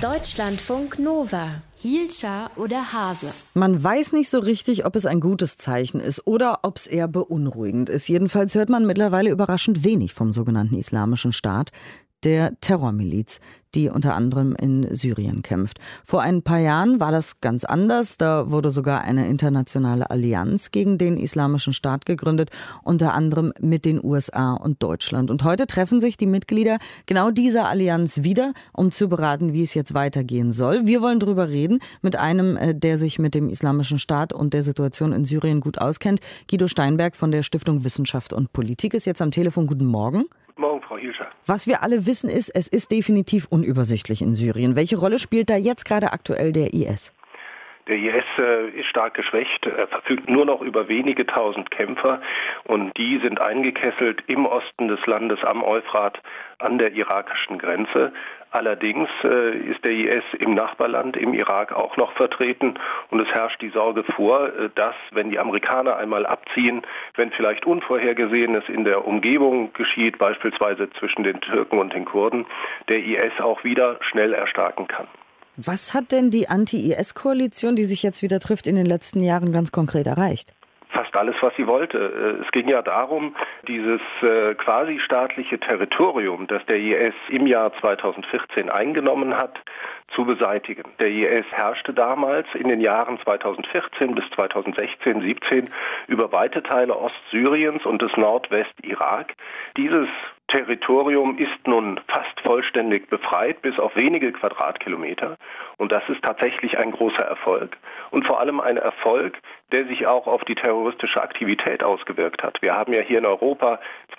Deutschlandfunk Nova. Hielscher oder Hase? Man weiß nicht so richtig, ob es ein gutes Zeichen ist oder ob es eher beunruhigend ist. Jedenfalls hört man mittlerweile überraschend wenig vom sogenannten Islamischen Staat, der Terrormiliz, die unter anderem in Syrien kämpft. Vor ein paar Jahren war das ganz anders. Da wurde sogar eine internationale Allianz gegen den Islamischen Staat gegründet, unter anderem mit den USA und Deutschland. Und heute treffen sich die Mitglieder genau dieser Allianz wieder, um zu beraten, wie es jetzt weitergehen soll. Wir wollen darüber reden mit einem, der sich mit dem Islamischen Staat und der Situation in Syrien gut auskennt. Guido Steinberg von der Stiftung Wissenschaft und Politik ist jetzt am Telefon. Guten Morgen. Guten Morgen, Frau Hielscher. Was wir alle wissen ist, es ist definitiv unübersichtlich in Syrien. Welche Rolle spielt da jetzt gerade aktuell der IS? Der IS ist stark geschwächt. Er verfügt nur noch über wenige tausend Kämpfer und die sind eingekesselt im Osten des Landes am Euphrat an der irakischen Grenze. Allerdings ist der IS im Nachbarland, im Irak, auch noch vertreten und es herrscht die Sorge vor, dass, wenn die Amerikaner einmal abziehen, wenn vielleicht Unvorhergesehenes in der Umgebung geschieht, beispielsweise zwischen den Türken und den Kurden, der IS auch wieder schnell erstarken kann. Was hat denn die Anti-IS-Koalition, die sich jetzt wieder trifft, in den letzten Jahren ganz konkret erreicht? Fast alles, was sie wollte. Es ging ja darum, dieses quasi staatliche Territorium, das der IS im Jahr 2014 eingenommen hat, zu beseitigen. Der IS herrschte damals in den Jahren 2014 bis 2016, 17 über weite Teile Ostsyriens und des Nordwestirak. Dieses Territorium ist nun fast vollständig befreit, bis auf wenige Quadratkilometer. Und das ist tatsächlich ein großer Erfolg. Und vor allem ein Erfolg, der sich auch auf die terroristische Aktivität ausgewirkt hat. Wir haben ja hier in Europa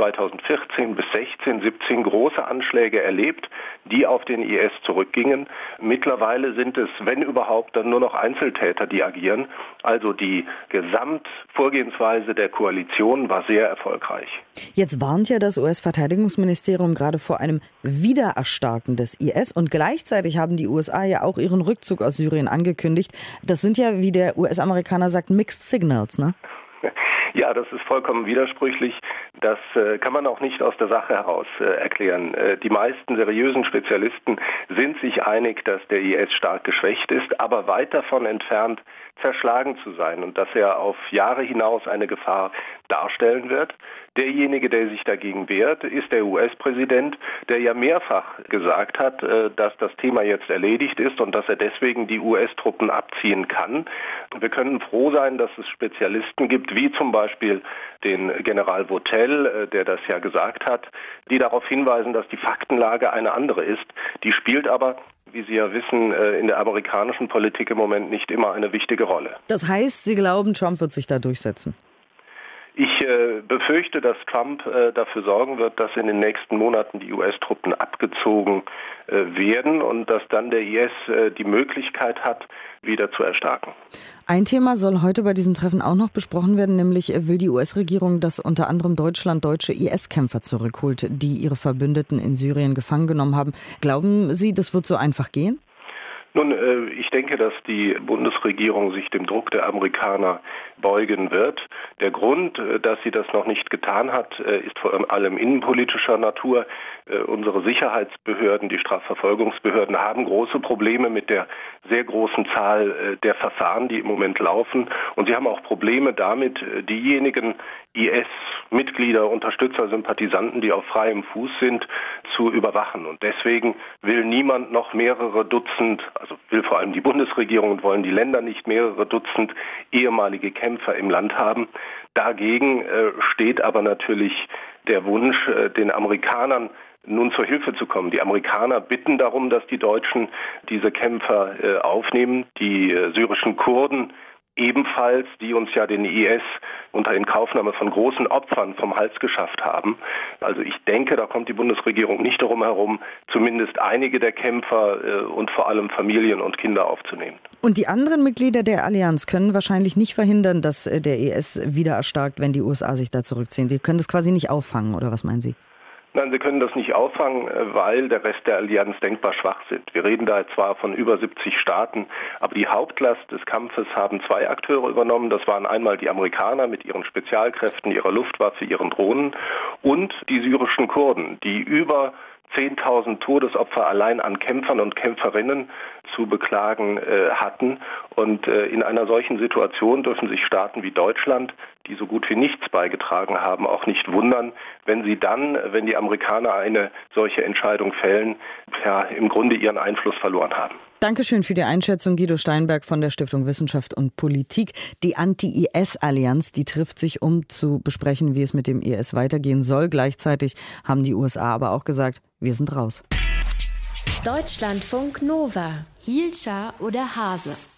2014 bis 16, 17 große Anschläge erlebt, die auf den IS zurückgingen. Mittlerweile sind es, wenn überhaupt, dann nur noch Einzeltäter, die agieren. Also die Gesamtvorgehensweise der Koalition war sehr erfolgreich. Jetzt warnt ja das US-Verteidigungsministerium gerade vor einem Wiedererstarken des IS und gleichzeitig haben die USA ja auch ihren Rückzug aus Syrien angekündigt. Das sind ja, wie der US-Amerikaner sagt, Mixed Signals, ne? Ja, das ist vollkommen widersprüchlich. Das kann man auch nicht aus der Sache heraus erklären. Die meisten seriösen Spezialisten sind sich einig, dass der IS stark geschwächt ist, aber weit davon entfernt, zerschlagen zu sein und dass er auf Jahre hinaus eine Gefahr darstellen wird. Derjenige, der sich dagegen wehrt, ist der US-Präsident, der ja mehrfach gesagt hat, dass das Thema jetzt erledigt ist und dass er deswegen die US-Truppen abziehen kann. Wir können froh sein, dass es Spezialisten gibt, wie zum Beispiel den General Votel, der das ja gesagt hat, die darauf hinweisen, dass die Faktenlage eine andere ist. Die spielt aber, wie Sie ja wissen, in der amerikanischen Politik im Moment nicht immer eine wichtige Rolle. Das heißt, Sie glauben, Trump wird sich da durchsetzen? Ich befürchte, dass Trump dafür sorgen wird, dass in den nächsten Monaten die US-Truppen abgezogen werden und dass dann der IS die Möglichkeit hat, wieder zu erstarken. Ein Thema soll heute bei diesem Treffen auch noch besprochen werden, nämlich will die US-Regierung, dass unter anderem Deutschland deutsche IS-Kämpfer zurückholt, die ihre Verbündeten in Syrien gefangen genommen haben. Glauben Sie, das wird so einfach gehen? Nun, ich denke, dass die Bundesregierung sich dem Druck der Amerikaner beugen wird. Der Grund, dass sie das noch nicht getan hat, ist vor allem innenpolitischer Natur. Unsere Sicherheitsbehörden, die Strafverfolgungsbehörden, haben große Probleme mit der sehr großen Zahl der Verfahren, die im Moment laufen. Und sie haben auch Probleme damit, diejenigen IS-Mitglieder, Unterstützer, Sympathisanten, die auf freiem Fuß sind, zu überwachen. Und deswegen will niemand noch mehrere Dutzend, also will vor allem die Bundesregierung und wollen die Länder nicht mehrere Dutzend ehemalige Kämpfer im Land haben. Dagegen steht aber natürlich der Wunsch, den Amerikanern nun zur Hilfe zu kommen. Die Amerikaner bitten darum, dass die Deutschen diese Kämpfer aufnehmen. Die syrischen Kurden ebenfalls, die uns ja den IS unter Inkaufnahme von großen Opfern vom Hals geschafft haben. Also ich denke, da kommt die Bundesregierung nicht darum herum, zumindest einige der Kämpfer und vor allem Familien und Kinder aufzunehmen. Und die anderen Mitglieder der Allianz können wahrscheinlich nicht verhindern, dass der IS wieder erstarkt, wenn die USA sich da zurückziehen. Die können das quasi nicht auffangen, oder was meinen Sie? Nein, sie können das nicht auffangen, weil der Rest der Allianz denkbar schwach sind. Wir reden da zwar von über 70 Staaten, aber die Hauptlast des Kampfes haben zwei Akteure übernommen. Das waren einmal die Amerikaner mit ihren Spezialkräften, ihrer Luftwaffe, ihren Drohnen und die syrischen Kurden, die über 10.000 Todesopfer allein an Kämpfern und Kämpferinnen zu beklagen hatten. Und in einer solchen Situation dürfen sich Staaten wie Deutschland, die so gut wie nichts beigetragen haben, auch nicht wundern, wenn die Amerikaner eine solche Entscheidung fällen, im Grunde ihren Einfluss verloren haben. Dankeschön für die Einschätzung, Guido Steinberg von der Stiftung Wissenschaft und Politik. Die Anti-IS-Allianz, die trifft sich, um zu besprechen, wie es mit dem IS weitergehen soll. Gleichzeitig haben die USA aber auch gesagt, wir sind raus. Deutschlandfunk Nova. Hielscher oder Hase?